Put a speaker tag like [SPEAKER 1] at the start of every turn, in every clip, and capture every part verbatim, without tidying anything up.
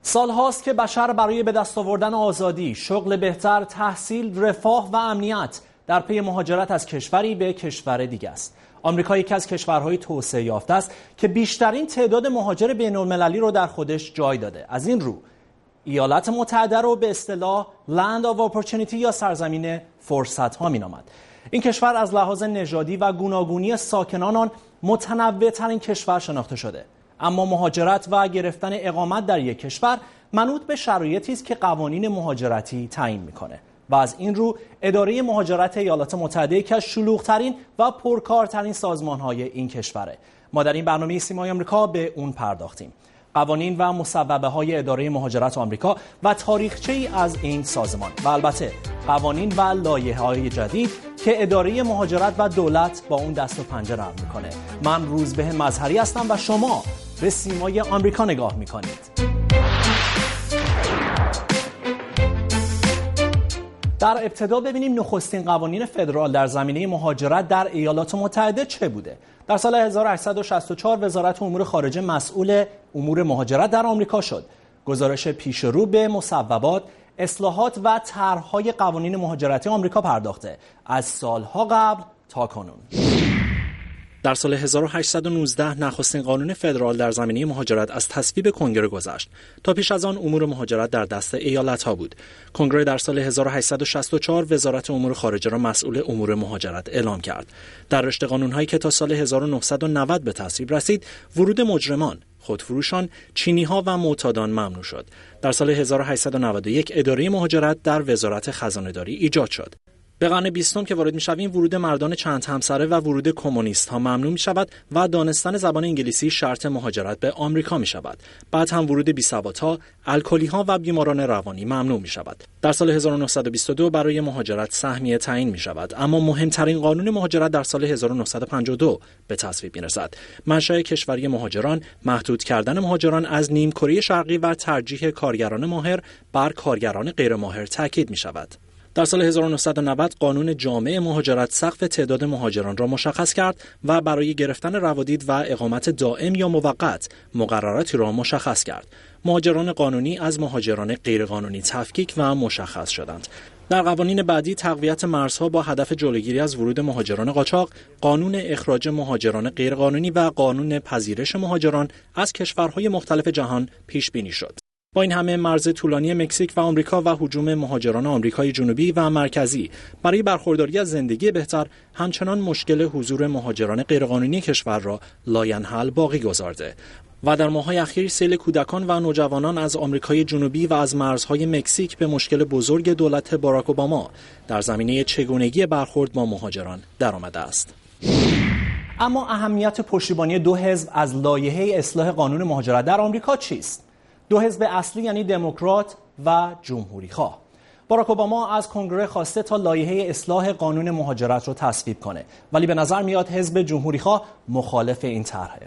[SPEAKER 1] سالهاست که بشر برای به دست آوردن آزادی، شغل بهتر، تحصیل، رفاه و امنیت در پی مهاجرت از کشوری به کشور دیگه است. آمریکا یکی از کشورهای توسعه یافته است که بیشترین تعداد مهاجر بین‌المللی رو در خودش جای داده. از این رو ایالات متحده رو به اصطلاح Land of Opportunity یا سرزمین فرصت‌ها می‌نامد. این کشور از لحاظ نژادی و گوناگونی ساکنان آن متنوع‌ترین کشور شناخته شده. اما مهاجرت و گرفتن اقامت در یک کشور منوط به شرایطی است که قوانین مهاجرتی تعیین می‌کنه و از این رو اداره مهاجرت ایالات متحده یکی از شلوغ‌ترین و پرکارترین سازمان‌های این کشوره. ما در این برنامه سیمای آمریکا به اون پرداختیم. قوانین و مصوبه‌های اداره مهاجرت آمریکا و تاریخچه‌ای از این سازمان و البته قوانین و لایحه‌های جدید که اداره مهاجرت و دولت با اون دست و پنجه نرم می‌کنه. من روزبه مظهری هستم و شما به سیمای آمریکا نگاه می‌کنید. در ابتدا ببینیم نخستین قوانین فدرال در زمینه مهاجرت در ایالات متحده چه بوده. در سال هزار و هشتصد و شصت و چهار وزارت امور خارجه مسئول امور مهاجرت در آمریکا شد. گزارش پیشرو به مصوبات، اصلاحات و طرح‌های قوانین مهاجرتی آمریکا پرداخته از سالها قبل تا کنون. در سال هزار و هشتصد و نوزده نخستین قانون فدرال در زمینه مهاجرت از تصویب کنگره گذشت. تا پیش از آن امور مهاجرت در دست ایالت‌ها بود. کنگره در سال هزار و هشتصد و شصت و چهار وزارت امور خارجه را مسئول امور مهاجرت اعلام کرد. در رشته قانون‌هایی که تا سال هزار و نهصد و نود به تصویب رسید، ورود مجرمان، خودفروشان، چینی‌ها و معتادان ممنوع شد. در سال هزار و هشتصد و نود و یک اداره مهاجرت در وزارت خزانه‌داری ایجاد شد. به قرن بیستم که وارد می‌شویم ورود مردان چند همسره و ورود کمونیست‌ها ممنوع می‌شود و دانستن زبان انگلیسی شرط مهاجرت به آمریکا می‌شود. بعد هم ورود بی‌سوادها، الکلی‌ها و بیماران روانی ممنوع می‌شود. در سال هزار و نهصد و بیست و دو برای مهاجرت سهمیه تعیین می‌شود، اما مهمترین قانون مهاجرت در سال هزار و نهصد و پنجاه و دو به تصویب می‌رسد. منشأ کشوری مهاجران، محدود کردن مهاجران از نیمکره شرقی و ترجیح کارگران ماهر بر کارگران غیرماهر تاکید می‌شود. در سال هزار و نهصد و نود قانون جامع مهاجرت سقف تعداد مهاجران را مشخص کرد و برای گرفتن روادید و اقامت دائم یا موقت مقرراتی را مشخص کرد. مهاجران قانونی از مهاجران غیرقانونی تفکیک و مشخص شدند. در قوانین بعدی تقویت مرزها با هدف جلوگیری از ورود مهاجران قاچاق، قانون اخراج مهاجران غیرقانونی و قانون پذیرش مهاجران از کشورهای مختلف جهان پیش بینی شد. با این همه مرز طولانی مکزیک و آمریکا و هجوم مهاجران آمریکای جنوبی و مرکزی برای برخورداری از زندگی بهتر همچنان مشکل حضور مهاجران غیرقانونی کشور را لاینحل باقی گذارده و در ماه‌های اخیر سیل کودکان و نوجوانان از آمریکای جنوبی و از مرزهای مکزیک به مشکل بزرگ دولت باراک اوباما در زمینه چگونگی برخورد با مهاجران درآمده است. اما اهمیت پشتیبانی دو حزب از لایحه اصلاح قانون مهاجرت در آمریکا چیست؟ دو حزب اصلی یعنی دموکرات و جمهوری‌خواه. باراک اوباما از کنگره خواسته تا لایحه اصلاح قانون مهاجرت رو تصویب کنه، ولی به نظر میاد حزب جمهوری‌خواه مخالف این طرحه.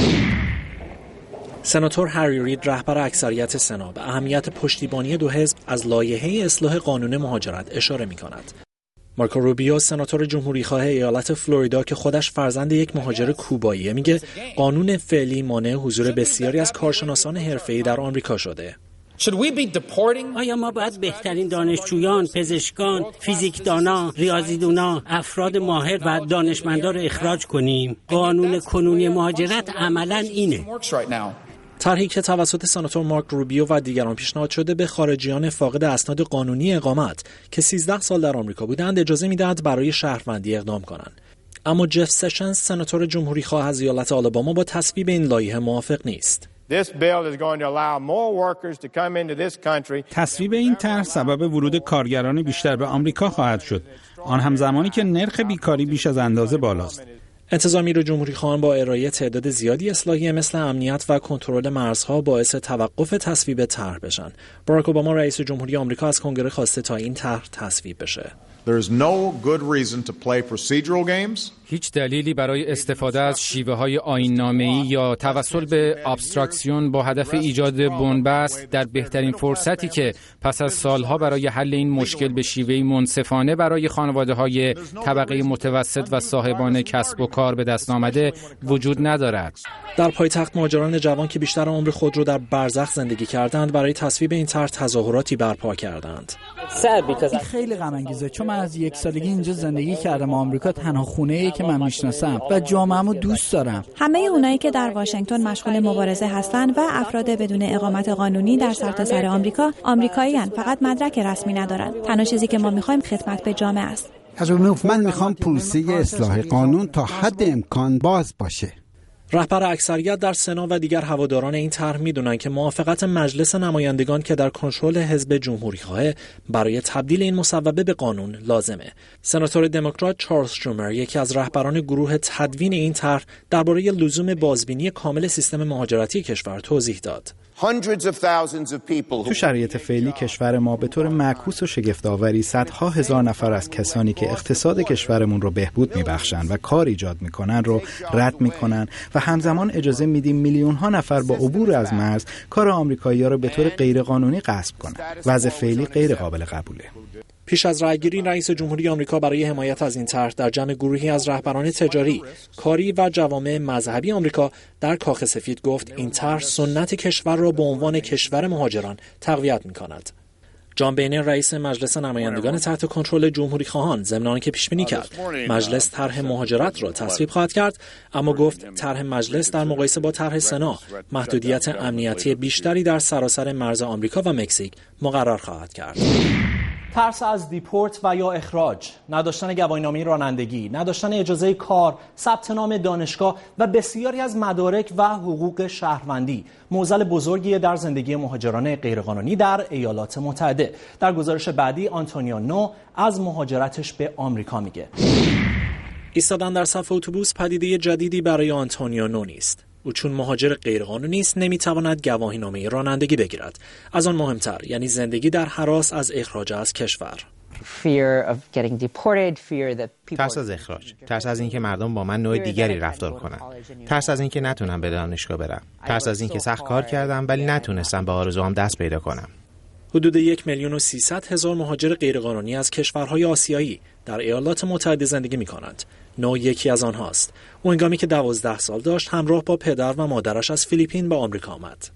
[SPEAKER 1] سناتور هری رید رهبر اکثریت سنا به اهمیت پشتیبانی دو حزب از لایحه اصلاح قانون مهاجرت اشاره می‌کند. مارکو روبیو سناتور جمهوری‌خواه ایالت فلوریدا که خودش فرزند یک مهاجر کوباییه میگه قانون فعلی مانع حضور بسیاری از کارشناسان حرفه‌ای در آمریکا شده.
[SPEAKER 2] آیا ما باید بهترین دانشجویان، پزشکان، فیزیکدانا، ریاضیدونا، افراد ماهر و دانشمندان را اخراج کنیم؟ قانون کنونی مهاجرت عملاً اینه.
[SPEAKER 1] طرحی که توسط سناتور مارک روبیو و دیگران پیشنهاد شده به خارجیان فاقد اسناد قانونی اقامت که سیزده سال در آمریکا بودند اجازه میدهد برای شهروندی اقدام کنند. اما جف سشنز سناتور جمهوری‌خواه از ایالت آلاباما با تصویب این لایحه موافق نیست.
[SPEAKER 3] تصویب این طرح سبب ورود کارگران بیشتر به آمریکا خواهد شد، آن هم زمانی که نرخ بیکاری بیش از اندازه بالاست.
[SPEAKER 1] انتظامی رو جمهوری‌خواهان با ارائه تعداد زیادی اصلاحیه مثل امنیت و کنترل مرزها باعث توقف تصویب طرح بشن. باراک اوباما رئیس جمهوری آمریکا از کنگره خواسته تا این طرح تصویب بشه.
[SPEAKER 4] There is no good reason to play procedural games. هیچ دلیلی برای استفاده از شیوه‌های آیین‌نامه‌ای یا توسل به ابستراکسیون با هدف ایجاد بنبست در بهترین فرصتی که پس از سالها برای حل این مشکل به شیوهی منصفانه برای خانواده‌های طبقه متوسط و صاحبان کسب و کار به دست آمده وجود ندارد.
[SPEAKER 1] در پایتخت مهاجران جوان که بیشتر عمر خود را در برزخ زندگی کردند برای تصویب این طرح تظاهراتی برپا کردند.
[SPEAKER 5] خیلی غم انگیزه، چون من از یک سالگی اینجا زندگی کردم. آمریکا تنها خونه‌ای که من میشناسم و جامعه‌مو دوست دارم.
[SPEAKER 6] همه اونایی که در واشنگتن مشغول مبارزه هستند و افراد بدون اقامت قانونی در سرتاسر آمریکا آمریکایی‌اند، فقط مدرک رسمی ندارند. تنها چیزی که ما می‌خوایم خدمت به جامعه است.
[SPEAKER 7] من می‌خوام پروسه اصلاح قانون تا حد امکان باز باشه.
[SPEAKER 1] رهبر اکثریت در سنا و دیگر هواداران این طرح میدونن که موافقت مجلس نمایندگان که در کنترل حزب جمهوری‌خواه برای تبدیل این مصوبه به قانون لازمه. سناتور دموکرات چارلز شومر، یکی از رهبران گروه تدوین این طرح، درباره لزوم بازبینی کامل سیستم مهاجرتی کشور توضیح داد.
[SPEAKER 8] تو شرایط فعلی کشور ما به طور معکوس و شگفت‌آوری صدها هزار نفر از کسانی که اقتصاد کشورمون رو بهبود میبخشن و کار ایجاد میکنن رو رد میکنن و همزمان اجازه میدیم میلیون ها نفر با عبور از مرز کار آمریکایی‌ها رو به طور غیرقانونی غصب کنن. وضع فعلی غیر قابل قبوله.
[SPEAKER 1] پیش از رأیگیری رئیس جمهوری آمریکا برای حمایت از این طرح در جمع گروهی از رهبران تجاری، کاری و جوامع مذهبی آمریکا در کاخ سفید گفت این طرح سنت کشور را به عنوان کشور مهاجران تقویت می‌کند. جان بینر رئیس مجلس نمایندگان تحت کنترل جمهوری خواهان ضمن آنکه پیش بینی کرد مجلس طرح مهاجرت را تصویب خواهد کرد، اما گفت طرح مجلس در مقایسه با طرح سنا محدودیت امنیتی بیشتری در سراسر مرز آمریکا و مکزیک مقرر خواهد کرد. ترس از دیپورت و یا اخراج، نداشتن گواهینامه رانندگی، نداشتن اجازه کار، ثبت نام دانشگاه و بسیاری از مدارک و حقوق شهروندی معضل بزرگی در زندگی مهاجران غیرقانونی در ایالات متحده. در گزارش بعدی آنتونیو نو از مهاجرتش به آمریکا میگه. ایستادن در صف اتوبوس پدیده جدیدی برای آنتونیو نو نیست. او چون مهاجر غیرقانونی است نمیتواند گواهینامه رانندگی بگیرد. از آن مهمتر یعنی زندگی در هراس از اخراج از کشور.
[SPEAKER 9] ترس از اخراج، ترس از اینکه مردم با من نوع دیگری رفتار کنند، ترس از اینکه نتونم به دانشگاه برم، ترس از اینکه سخت کار کردم ولی نتونستم به آرزوام دست پیدا کنم.
[SPEAKER 1] حدود یک میلیون و سیصد هزار مهاجر غیرقانونی از کشورهای آسیایی در ایالات متحده زندگی می‌کنند. نو یکی از آنهاست. او هنگامی که دوازده سال داشت همراه با پدر و مادرش از فیلیپین به آمریکا آمد.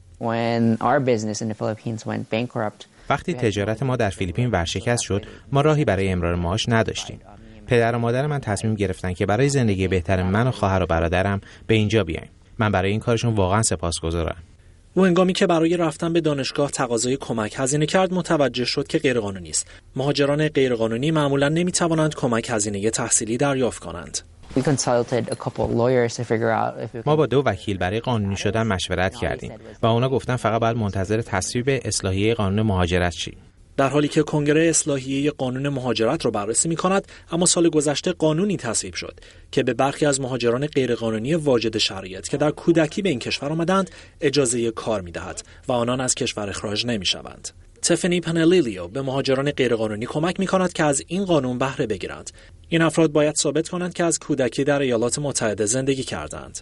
[SPEAKER 9] وقتی تجارت ما در فیلیپین ورشکست شد، ما راهی برای امرار معاش نداشتیم. پدر و مادر من تصمیم گرفتن که برای زندگی بهتر من و خواهر و برادرم به اینجا بیایم. من برای این کارشون واقعا سپاسگزارم.
[SPEAKER 1] او هنگامی که برای رفتن به دانشگاه تقاضای کمک هزینه کرد متوجه شد که غیرقانونی است. مهاجران غیرقانونی معمولا نمیتوانند کمک هزینه تحصیلی دریافت کنند.
[SPEAKER 9] ما با دو وکیل برای قانونی شدن مشورت کردیم و اونا گفتن فقط باید منتظر تصویب اصلاحیه قانون مهاجرت شیم.
[SPEAKER 1] در حالی که کنگره اصلاحیه قانون مهاجرت را بررسی می‌کند، اما سال گذشته قانونی تصویب شد که به برخی از مهاجران غیرقانونی واجد شرایط که در کودکی به این کشور آمدند اجازه کار می‌دهد و آنان از کشور اخراج نمی‌شوند. تفنی پنلیلیو به مهاجران غیرقانونی کمک می‌کند که از این قانون بهره بگیرند. این افراد باید ثابت کنند که از کودکی در ایالات متحده زندگی کردند.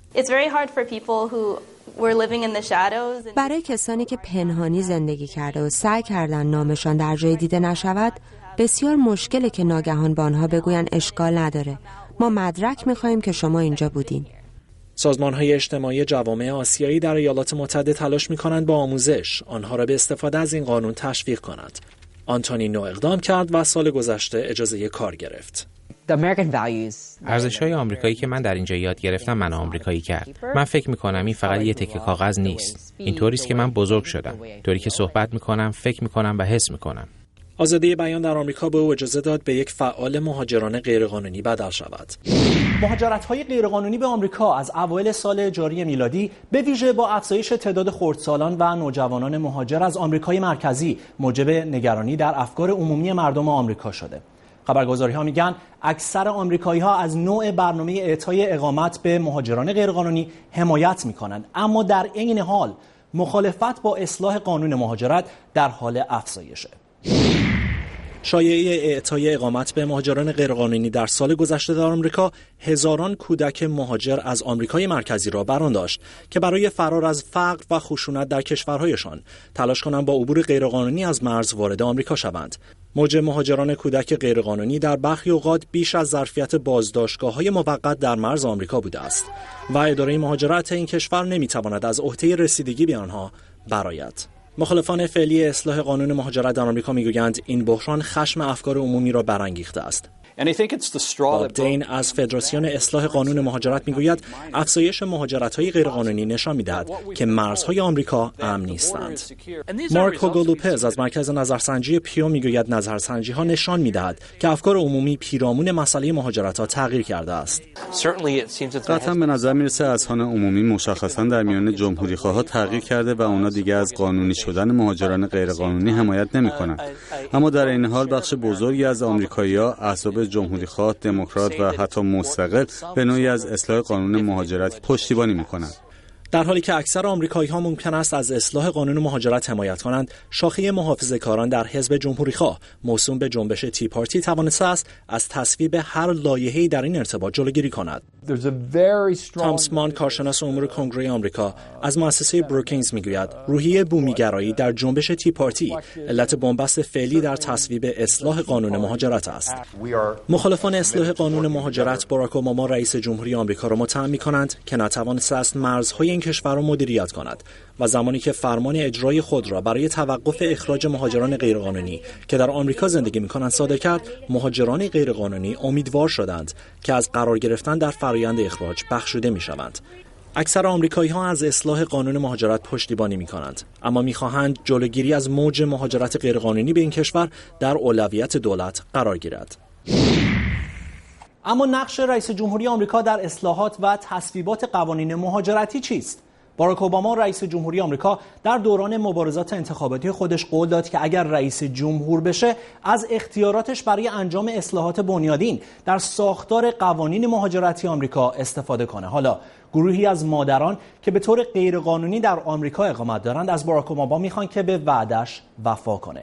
[SPEAKER 10] برای کسانی که پنهانی زندگی کرده و سعی کردن نامشان در جای دیده نشود، بسیار مشکله که ناگهان با آنها بگوین اشکال نداره. ما مدرک می‌خوایم که شما اینجا بودین.
[SPEAKER 1] سازمان‌های اجتماعی جوامع آسیایی در ایالات متحده تلاش می‌کنند با آموزش آنها را به استفاده از این قانون تشویق کنند. آنتونی نو اقدام کرد و سال گذشته اجازه کار گرفت.
[SPEAKER 9] ارزش‌های آمریکایی که من در اینجا یاد گرفتم من آمریکایی کرد. من فکر می‌کنم این فقط یه تکه کاغذ نیست. این طوریست که من بزرگ شدم. طوری که صحبت می‌کنم، فکر می‌کنم و حس می‌کنم.
[SPEAKER 1] آزادی بیان در آمریکا به او اجازه داد به یک فعال مهاجران غیرقانونی بدل شود. مهاجرت‌های غیرقانونی به آمریکا از اوایل سال جاری میلادی به ویژه با افزایش تعداد خردسالان و نوجوانان مهاجر از آمریکای مرکزی موجب نگرانی در افکار عمومی مردم آمریکا شده. خبرگزاری‌ها میگن اکثر آمریکایی‌ها از نوع برنامه اعطای اقامت به مهاجران غیرقانونی حمایت می‌کنند، اما در عین حال مخالفت با اصلاح قانون مهاجرت در حال افزایشه. شایعه اعطای اقامت به مهاجران غیرقانونی در سال گذشته در آمریکا هزاران کودک مهاجر از آمریکای مرکزی را برآن داشت که برای فرار از فقر و خشونت در کشورهایشان تلاش کنند با عبور غیرقانونی از مرز وارد آمریکا شوند. موج مهاجران کودک غیرقانونی در برخی اوقات بیش از ظرفیت بازداشتگاه‌های موقت در مرز آمریکا بوده است و اداره مهاجرت این کشور نمی‌تواند از عهده رسیدگی به آنها برآید. مخالفان فعلی اصلاح قانون مهاجرت در آمریکا میگویند این بحران خشم افکار عمومی را برانگیخته است. باب دین از فدراسیون اصلاح قانون مهاجرت میگوید افزایش مهاجرت‌های غیرقانونی نشان می‌دهد که مرزهای آمریکا امن نیستند. مارک هوگولوپز از مرکز نظرسنجی پیو میگوید نظرسنجی‌ها نشان می‌دهد که افکار عمومی پیرامون مسئله مهاجرت‌ها تغییر کرده است.
[SPEAKER 11] قطعاً به نظر میرسه اذهان عمومی مشخصاً در میان جمهوری‌خواها تغییر کرده و اونا دیگه از قانونی شدن مهاجران غیرقانونی حمایت نمی‌کنند. اما در این حال بخش بزرگی از آمریکایی‌ها احزاب جمهوری‌خواه، دموکرات و حتی مستقل به نوعی از اصلاح قانون مهاجرت پشتیبانی می‌کنند.
[SPEAKER 1] در حالی که اکثر آمریکایی‌ها ممکن است از اصلاح قانون مهاجرت حمایت کنند، شاخه محافظه‌کاران در حزب جمهوری‌خواه موسوم به جنبش تی پارتی توانسته است از تصویب هر لایحه‌ای در این ارتباط جلوگیری کند. تامس مان، کارشناس امور کنگره آمریکا، از مؤسسه بروکینگز میگوید روحیه بومیگرایی در جنبش تی پارتی علت بنبست فعلی در تصویب اصلاح قانون مهاجرت است. مخالفان اصلاح قانون مهاجرت باراک اوباما رئیس جمهوری آمریکا را متهم می‌کنند که نتوانسته است مرزهای این کشور را مدیریت کند و زمانی که فرمان اجرایی خود را برای توقف اخراج مهاجران غیرقانونی که در آمریکا زندگی می‌کنند صادر کرد، مهاجران غیرقانونی امیدوار شدند که از قرار گرفتن در فرآیند اخراج بخشوده می‌شوند. اکثر آمریکایی‌ها از اصلاح قانون مهاجرت پشتیبانی می‌کنند، اما می‌خواهند جلوگیری از موج مهاجرت غیرقانونی به این کشور در اولویت دولت قرار گیرد. اما نقش رئیس جمهوری آمریکا در اصلاحات و تصویبات قوانین مهاجرتی چیست؟ باراک اوباما رئیس جمهوری آمریکا در دوران مبارزات انتخاباتی خودش قول داد که اگر رئیس جمهور بشه از اختیاراتش برای انجام اصلاحات بنیادین در ساختار قوانین مهاجرتی آمریکا استفاده کنه. حالا گروهی از مادران که به طور غیرقانونی در آمریکا اقامت دارند از باراک اوباما میخوان که به وعدش وفا کنه.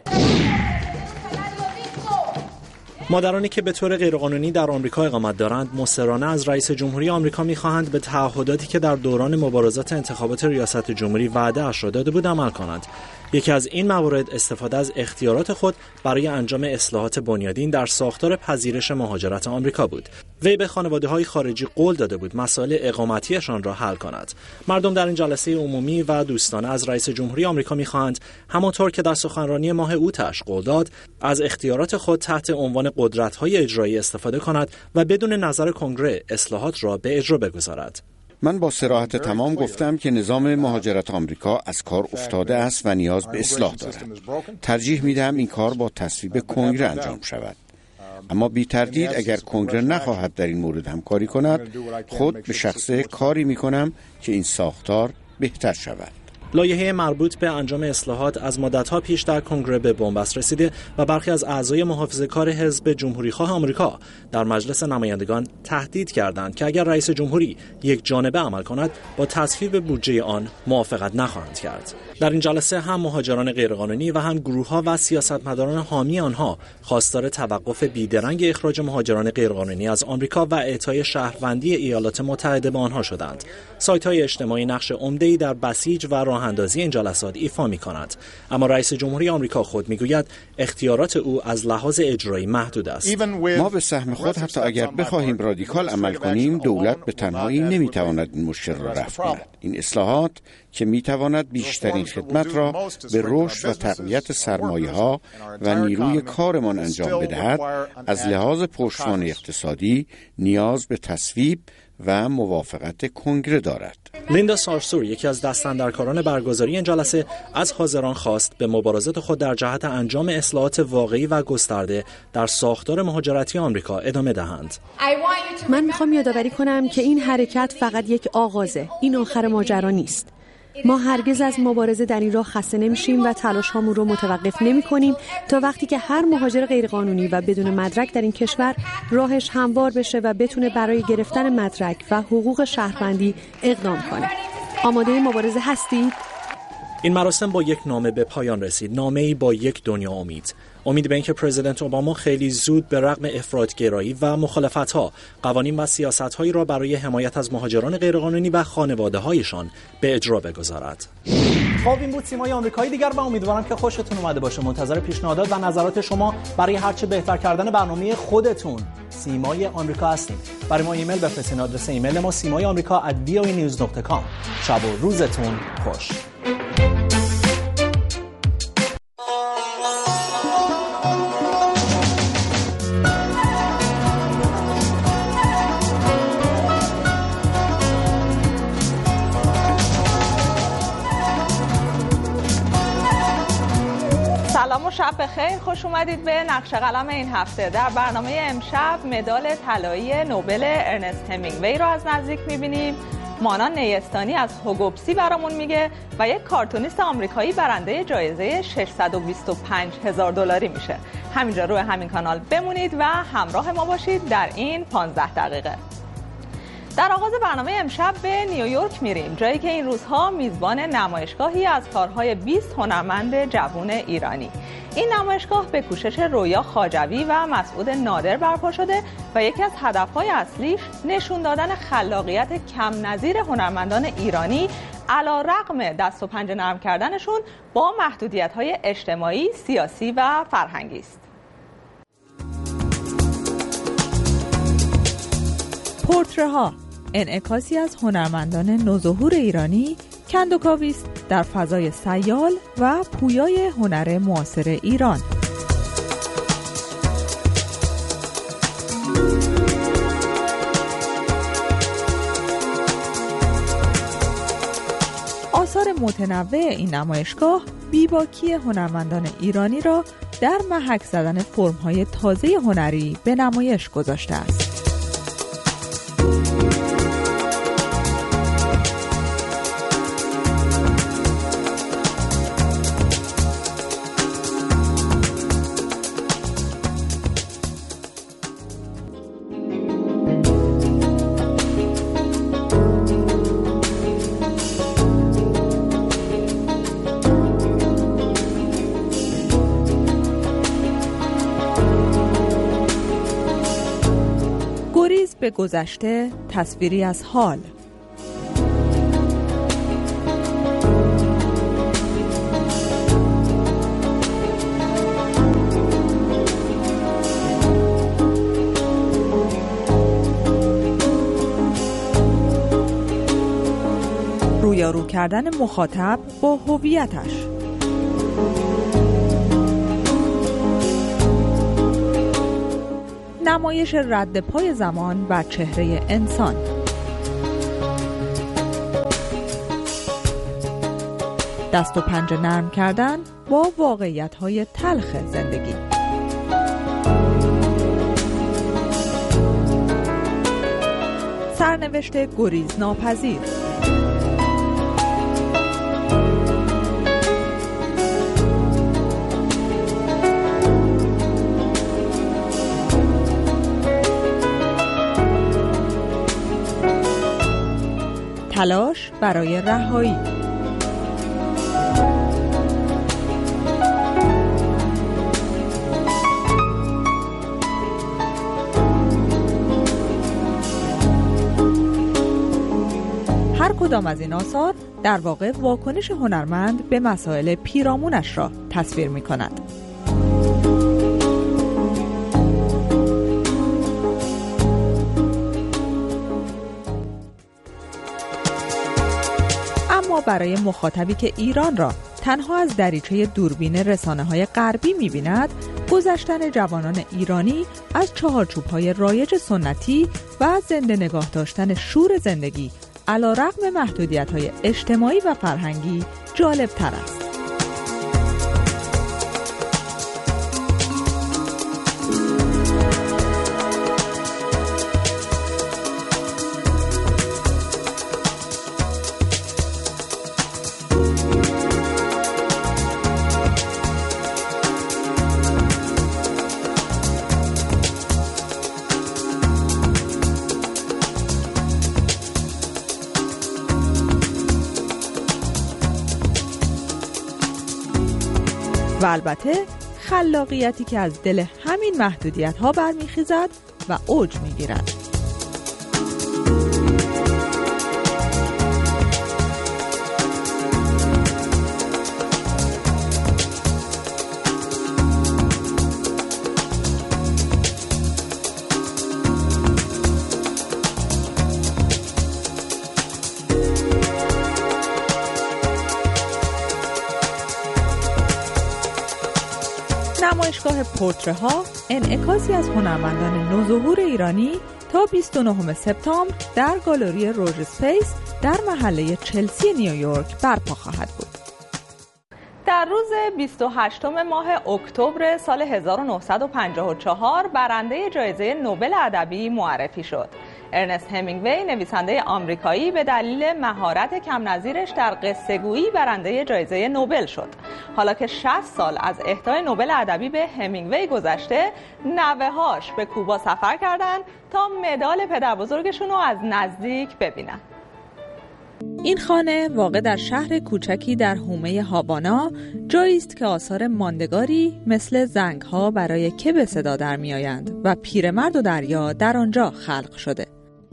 [SPEAKER 1] مادرانی که به طور غیرقانونی در آمریکا اقامت دارند مصرانه از رئیس جمهوری آمریکا می‌خواهند به تعهداتی که در دوران مبارزات انتخابات ریاست جمهوری وعده‌اش را داده بود عمل کنند. یکی از این موارد استفاده از اختیارات خود برای انجام اصلاحات بنیادین در ساختار پذیرش مهاجرت آمریکا بود. وی به خانواده‌های خارجی قول داده بود مسائل اقامتیشان را حل کند. مردم در این جلسه عمومی و دوستانه از رئیس جمهوری آمریکا می‌خواهند همانطور که در سخنرانی ماه اوتش قول داد از اختیارات خود تحت عنوان قدرت‌های اجرایی استفاده کند و بدون نظر کنگره اصلاحات را به اجرا بگذارد.
[SPEAKER 12] من با صراحت تمام گفتم که نظام مهاجرت آمریکا از کار افتاده است و نیاز به اصلاح دارد. ترجیح میدهم این کار با تصویب کنگره انجام شود. اما بی تردید اگر کنگره نخواهد در این مورد همکاری کند، خود به شخصه کاری میکنم که این ساختار بهتر شود.
[SPEAKER 1] لایحه مربوط به انجام اصلاحات از مدت‌ها پیش در کنگره به بنبست رسیده و برخی از اعضای محافظه‌کار حزب جمهوری‌خواه آمریکا در مجلس نمایندگان تهدید کردند که اگر رئیس جمهوری یک جانبه عمل کند با تصویب بودجه آن موافقت نخواهند کرد. در این جلسه هم مهاجران غیرقانونی و هم گروه‌ها و سیاستمداران حامی آنها خواستار توقف بیدرنگ اخراج مهاجران غیرقانونی از آمریکا و اعطای شهروندی ایالات متحده به آنها شدند. سایت‌های اجتماعی نقش عمده‌ای در بسیج و راه‌اندازی این جلسات ایفا می‌کنند، اما رئیس جمهوری آمریکا خود می‌گوید اختیارات او از لحاظ اجرایی محدود است.
[SPEAKER 12] ما به سهم خود حتی اگر بخواهیم رادیکال عمل کنیم، دولت به تنهایی نمی‌تواند این مشکل را رفع کند. این اصلاحات که می‌تواند بیشترین خدمت را به رشد و تقویت سرمایه‌ها و نیروی کارمان انجام بدهد، از لحاظ پشتوانه اقتصادی نیاز به تصویب و موافقت کنگره دارد.
[SPEAKER 1] لیندا سارسور، یکی از دستاندرکاران برگزاری این جلسه، از حاضران خواست به مبارزات خود در جهت انجام اصلاحات واقعی و گسترده در ساختار مهاجرتی آمریکا ادامه دهند.
[SPEAKER 13] من میخوام یادآوری کنم که این حرکت فقط یک آغازه، این آخر ماجرا نیست. ما هرگز از مبارزه در این راه خسته نمیشیم و تلاش هامون رو متوقف نمی کنیم تا وقتی که هر مهاجر غیرقانونی و بدون مدرک در این کشور راهش هموار بشه و بتونه برای گرفتن مدرک و حقوق شهروندی اقدام کنه. آماده مبارزه هستید؟
[SPEAKER 1] این مراسم با یک نامه به پایان رسید، نامه‌ای با یک دنیا امید. امید به اینکه پرزیدنت اوباما خیلی زود به رغم افراط‌گرایی و مخالفت‌ها قوانین و سیاست‌هایی را برای حمایت از مهاجران غیرقانونی و خانواده‌هایشان به اجرا بگذارد. خب این بود سیمای آمریکایی دیگر و امیدوارم که خوشتون اومده باشه. منتظر پیشنهادات و نظرات شما برای هرچه بهتر کردن برنامه خودتون سیمای آمریکا هستیم. برای ما ایمیل بفرستین. آدرس ایمیل ما simai amrica at v o a news dot com. شب و روزتون خوش.
[SPEAKER 14] سلام و شب بخیر. خوش اومدید به نقش قلم این هفته. در برنامه امشب مدال طلایی نوبل ارنست همینگوی رو از نزدیک می‌بینیم. مانا نیستانی از هوگوپسی برامون میگه و یک کارتونیست آمریکایی برنده جایزه ششصد و بیست و پنج هزار دلاری میشه. همینجا روی همین کانال بمونید و همراه ما باشید در این پانزده دقیقه. در آغاز برنامه امشب به نیویورک میریم، جایی که این روزها میزبان نمایشگاهی از کارهای بیست هنرمند جوان ایرانی. این نمایشگاه به کوشش رویا خواجوی و مسعود نادر برپا شده و یکی از هدفهای اصلیش نشون دادن خلاقیت کم نظیر هنرمندان ایرانی علی‌رغم دست و پنجه نرم کردنشون با محدودیت‌های اجتماعی، سیاسی و فرهنگی است.
[SPEAKER 15] پورتره‌ها، انعکاسی از هنرمندان نوظهور ایرانی کندوکاوی است در فضای سیال و پویای هنر معاصر ایران. آثار متنوع این نمایشگاه بیباکی هنرمندان ایرانی را در محک زدن فرم‌های تازه هنری به نمایش گذاشته است. به گذشته، تصویری از حال. رویارو کردن مخاطب با هویتش. نمایش رد پای زمان بر چهره انسان. دست و پنجه نرم کردن با واقعیت‌های تلخ زندگی. سرنوشت گریز ناپذیر. تلاش برای رهایی. هر کدام از این آثار در واقع واکنش هنرمند به مسائل پیرامونش را تصویر می کند. برای مخاطبی که ایران را تنها از دریچه دوربین رسانه‌های غربی می‌بیند، گذشتن جوانان ایرانی از چهارچوب‌های رایج سنتی و زنده نگاه داشتن شور زندگی علی‌رغم محدودیت‌های اجتماعی و فرهنگی جالب‌تر است. و البته خلاقیتی که از دل همین محدودیت‌ها برمیخیزد و اوج میگیرد. نمایشگاه پورتره‌ها انعکاسی از هنرمندان نوظهور ایرانی تا بیست و نهم سپتامبر در گالری روژ اسپیس در محله چلسی نیویورک برپا خواهد بود.
[SPEAKER 14] در روز بیست و هشتم ماه اکتبر سال هزار و نهصد و پنجاه و چهار برنده جایزه نوبل ادبی معرفی شد. ارنست همینگوی نویسنده آمریکایی به دلیل مهارت کم نظیرش در قصه گویی برنده جایزه نوبل شد. حالا که شصت سال از اهدای نوبل ادبی به همینگوی گذشته، نوه‌هاش به کوبا سفر کردند تا مدال پدربزرگشون رو از نزدیک ببینن.
[SPEAKER 15] این خانه واقع در شهر کوچکی در حومه هاوانا جایی است که آثار ماندگاری مثل زنگ‌ها برای که به صدا در می‌آیند و پیرمرد و دریا در آنجا خلق شده.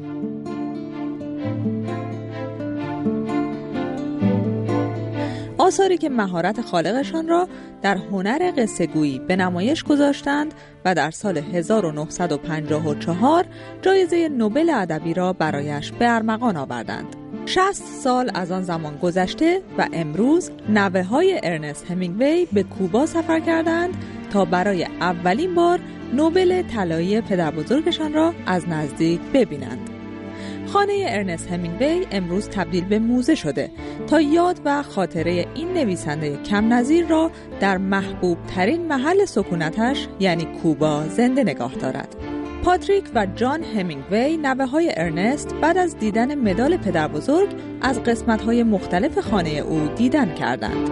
[SPEAKER 15] آثاری که مهارت خالقشان را در هنر قصه‌گویی به نمایش گذاشتند و در سال هزار و نهصد و پنجاه و چهار جایزه نوبل ادبی را برایش به ارمغان آوردند. شصت سال از آن زمان گذشته و امروز نوه‌های ارنست همینگوی به کوبا سفر کردند تا برای اولین بار نوبل طلایی پدربزرگشان را از نزدیک ببینند. خانه ارنست همینگوی امروز تبدیل به موزه شده تا یاد و خاطره این نویسنده کم نظیر را در محبوب ترین محل سکونتش یعنی کوبا زنده نگاه دارد. پاتریک و جان همینگوی نوه‌های ارنست بعد از دیدن مدال پدربزرگ از قسمت‌های مختلف خانه او دیدن کردند.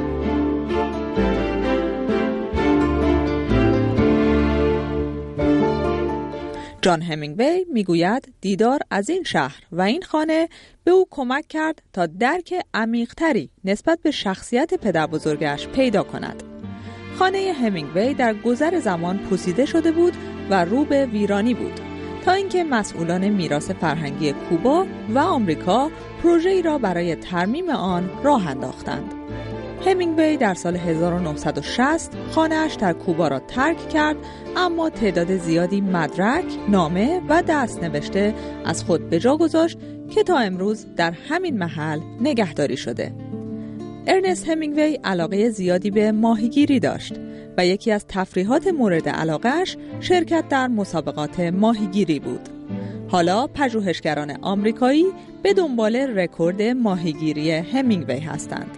[SPEAKER 15] جان همینگوی میگوید دیدار از این شهر و این خانه به او کمک کرد تا درک عمیق‌تری نسبت به شخصیت پدربزرگش پیدا کند. خانه همینگوی در گذر زمان پوسیده شده بود و رو به ویرانی بود تا اینکه مسئولان میراث فرهنگی کوبا و آمریکا پروژه‌ای را برای ترمیم آن راه انداختند. همینگوی در سال هزار و نهصد و شصت خانه‌اش در کوبا را ترک کرد، اما تعداد زیادی مدرک، نامه و دست‌نوشته از خود به جا گذاشت که تا امروز در همین محل نگهداری شده. ارنست همینگوی علاقه زیادی به ماهیگیری داشت و یکی از تفریحات مورد علاقه‌اش شرکت در مسابقات ماهیگیری بود. حالا پژوهشگران آمریکایی به دنبال رکورد ماهیگیری همینگوی هستند.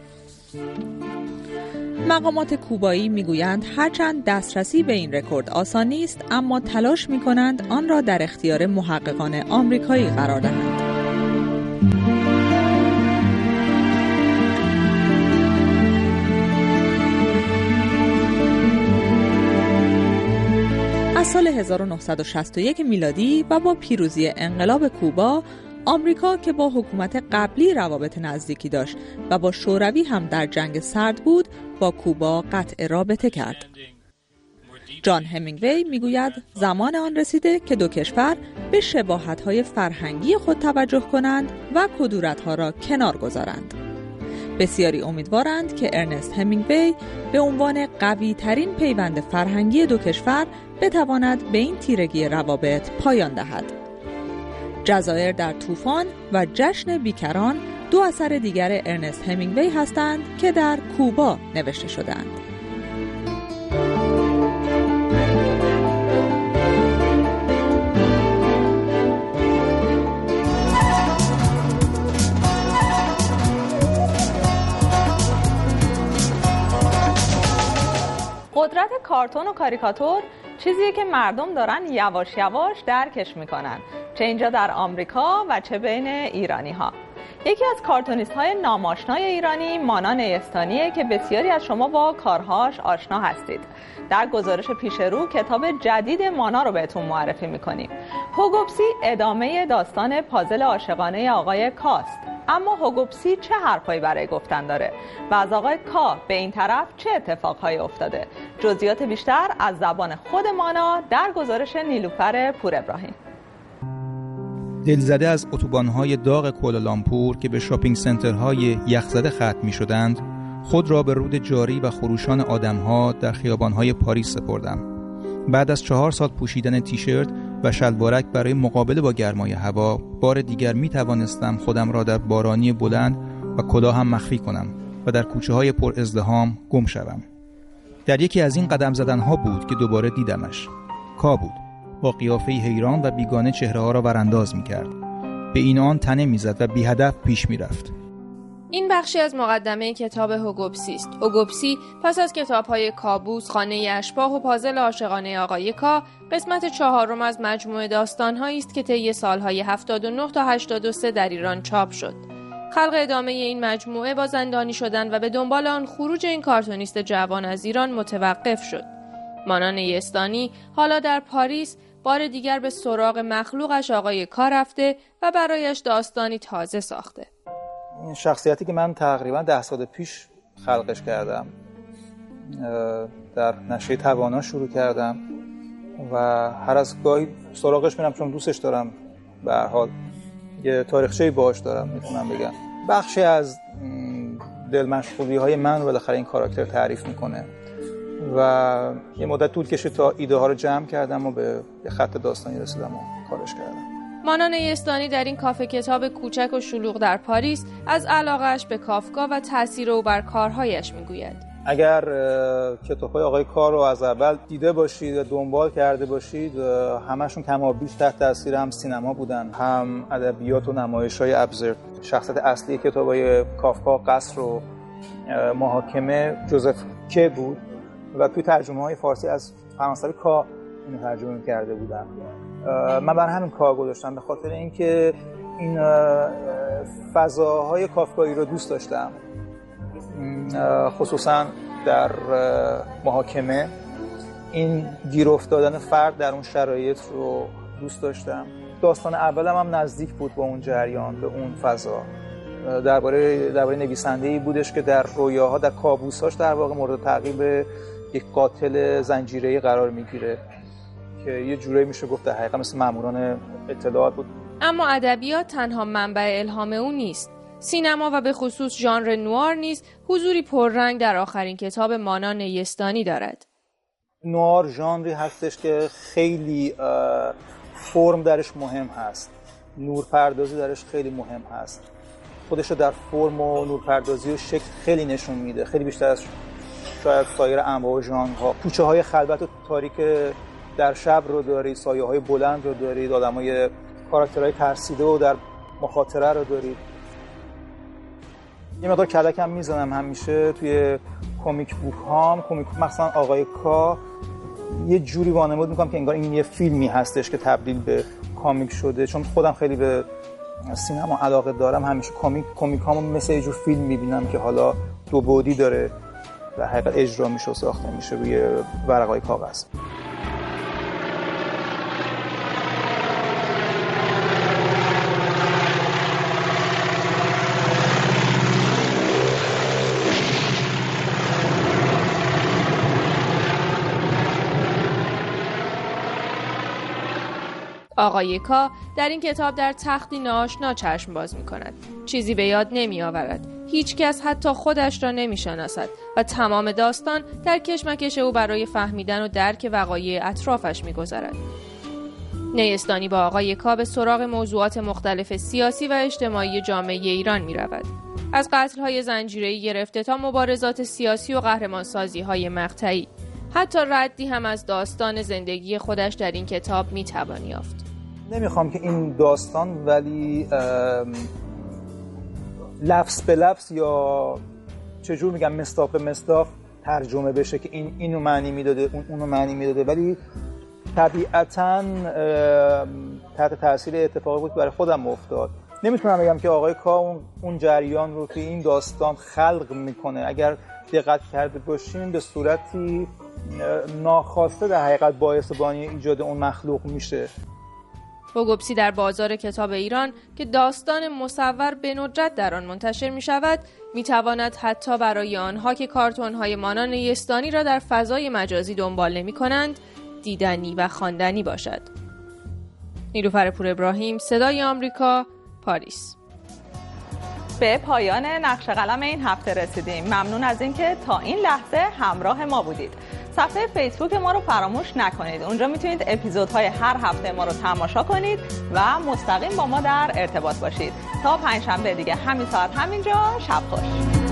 [SPEAKER 15] مقامات کوبایی میگویند هرچند دسترسی به این رکورد آسان نیست، اما تلاش میکنند آن را در اختیار محققان آمریکایی قرار دهند. از سال هزار و نهصد و شصت و یک میلادی و با پیروزی انقلاب کوبا، آمریکا که با حکومت قبلی روابط نزدیکی داشت و با شوروی هم در جنگ سرد بود، با کوبا قطع رابطه کرد. جان همینگوی میگوید زمان آن رسیده که دو کشور به شباهت‌های فرهنگی خود توجه کنند و کدورت‌ها را کنار گذارند. بسیاری امیدوارند که ارنست همینگوی به عنوان قوی ترین پیوند فرهنگی دو کشور بتواند به این تیرگی روابط پایان دهد. جزایر در طوفان و جشن بیکران دو اثر دیگر ارنست همینگوی هستند که در کوبا نوشته شدند.
[SPEAKER 14] قدرت کارتون و کاریکاتور چیزیه که مردم دارن یواش یواش درکش میکنن، چه اینجا در آمریکا و چه بین ایرانی ها. یکی از کارتونیست های ناماشنای ایرانی مانا نیستانیه که بسیاری از شما با کارهاش آشنا هستید. در گزارش پیش رو کتاب جدید مانا رو بهتون معرفی میکنیم. هوگوپسی ادامه داستان پازل عاشقانه آقای کاست. اما هوگوپسی چه حرفایی برای گفتن داره و از آقای کا به این طرف چه اتفاقهایی افتاده؟ جزئیات بیشتر از زبان خود مانا در گزارش نیلوفر پور ابراهیم.
[SPEAKER 16] دلزده از اتوبان‌های داغ کوالالامپور که به شاپینگ سنترهای یخزده ختم می‌شدند، خود را به رود جاری و خروشان آدم‌ها در خیابان‌های پاریس سپردم. بعد از چهار سال پوشیدن تیشرت و شلوارک برای مقابله با گرمای هوا، بار دیگر می‌توانستم خودم را در بارانی بلند و کلاهم مخفی کنم و در کوچه‌های پر ازدحام گم شوم. در یکی از این قدم زدن‌ها بود که دوباره دیدمش. کا بود. با قیافه حیران و بیگانه چهره‌ها را ورانداز می‌کرد. به این آن تنه می‌زد و بی هدف پیش می‌رفت.
[SPEAKER 17] این بخشی از مقدمه کتاب هوگوپسی است. هوگوپسی پس از کتاب‌های کابوس، خانه اشباح و پازل عاشقانه آقای کا، قسمت چهارم از مجموعه داستان‌هایی است که طی سال‌های هفتاد و نه تا هشتاد و سه در ایران چاپ شد. خلق ادامه این مجموعه با زندانی شدن و به دنبال آن خروج این کارتونیست جوان از ایران متوقف شد. مانا نیستانی حالا در پاریس بار دیگر به سراغ مخلوقش آقای کا رفته و برایش داستانی تازه ساخته.
[SPEAKER 18] این شخصیتی که من تقریبا ده سال پیش خلقش کردم، در نشریه توانا شروع کردم و هر از گاهی سراغش میرم چون دوستش دارم. به هر حال یه تاریخچه‌ای باهاش دارم، میتونم بگم بخشی از دل مشغولی های من رو بالاخره این کاراکتر تعریف میکنه و یه مدت طول کشید تا ایده ها رو جمع کردم و به یه خط داستانی رسیدم و کارش کردم.
[SPEAKER 17] مانا نیستانی در این کافه کتاب کوچک و شلوغ در پاریس از علاقه‌اش به کافکا و تأثیر او بر کارهایش میگوید.
[SPEAKER 18] اگر کتاب‌های آقای کا رو از اول دیده باشید، دنبال کرده باشید، همشون کمابیش تحت تأثیر هم سینما بودن، هم ادبیات و نمایش‌های ابزرد. شخصیت اصلی کتاب‌های کافکا، قصر و محاکمه، جوزف که بود و توی ترجمه‌های فارسی از فرانسوی کا اینو ترجمه کرده بودم. من برای همین کار گذاشتم، به خاطر اینکه این فضاهای کافکایی رو دوست داشتم، خصوصا در محاکمه این گیر افتادن فرد در اون شرایط رو دوست داشتم. داستان اولم هم نزدیک بود با اون جریان، به اون فضا. درباره درباره نویسنده‌ای بودش که در رویاها، در کابوساش در واقع مورد تعقیب یک قاتل زنجیره‌ای قرار میگیره که یه جوری میشه گفت در حقیقت مثل ماموران اطلاعات بود.
[SPEAKER 17] اما ادبیات تنها منبع الهام او نیست. سینما و به خصوص ژانر نوار نیز حضوری پررنگ در آخرین کتاب مانا نیستانی دارد.
[SPEAKER 18] نوار ژانری هستش که خیلی فرم درش مهم هست، نورپردازی درش خیلی مهم هست. خودش رو در فرم و نورپردازی و شکل خیلی نشون میده، خیلی بیشتر از شاید سایر انواع ژانرها. کوچه های خلوت و تاریک در شب رو دارید، سایه های بلند رو دارید، آدمای کاراکترهای ترسیده و در مخاطره رو دارید. یه مقدار کلکم میزنم همیشه توی کمیک بوک هام، کمیک مثلا آقای کا، یه جوری وانمود میکنم که انگار این یه فیلمی هستش که تبدیل به کامیک شده، چون خودم خیلی به سینما علاقه دارم. همیشه کمیک کمیک هامو مثل یه جور فیلم میبینم که حالا دو بعدی داره و حقیقت اجرا میشه و ساخته میشه روی ورقای کاغذ.
[SPEAKER 17] آقای کا در این کتاب در تختی ناآشنا چشم باز می کند. چیزی به یاد نمی آورد. هیچ کس حتی خودش را نمی شناسد و تمام داستان در کشمکش او برای فهمیدن و درک وقایع اطرافش می گذرد. نیستانی با آقای کا به سراغ موضوعات مختلف سیاسی و اجتماعی جامعه ایران می رود. از قتل‌های زنجیره‌ای گرفته تا مبارزات سیاسی و قهرمانسازی‌های مقطعی. حتی ردی هم از داستان زندگی خودش در این کتاب میتوان یافت.
[SPEAKER 18] نمیخوام که این داستان ولی لفظ به لفظ یا چجور میگم مصداق به مصداق ترجمه بشه که این اینو معنی میداده اون اونو معنی میداده، ولی طبیعتاً تحت تاثیر اتفاقی بود برای خودم افتاد. نمیتونم بگم که آقای کا اون, اون جریان رو که این داستان خلق میکنه. اگر دقت کرده باشین به صورتی ناخواسته در حقیقت باعث بانی ایجاد اون مخلوق میشه.
[SPEAKER 17] هوگوپسی در بازار کتاب ایران که داستان مصور به ندرت در آن منتشر می شود، می تواند حتی برای آنها که کارتون های مانا نیستانی را در فضای مجازی دنبال نمی کنند دیدنی و خواندنی باشد. نیلوفر پور ابراهیم، صدای آمریکا، پاریس.
[SPEAKER 14] به پایان نقش قلم این هفته رسیدیم. ممنون از اینکه تا این لحظه همراه ما بودید. صفحه فیسبوک ما رو فراموش نکنید. اونجا میتونید اپیزودهای هر هفته ما رو تماشا کنید و مستقیم با ما در ارتباط باشید. تا پنجشنبه دیگه همین ساعت همینجا، شب خوش.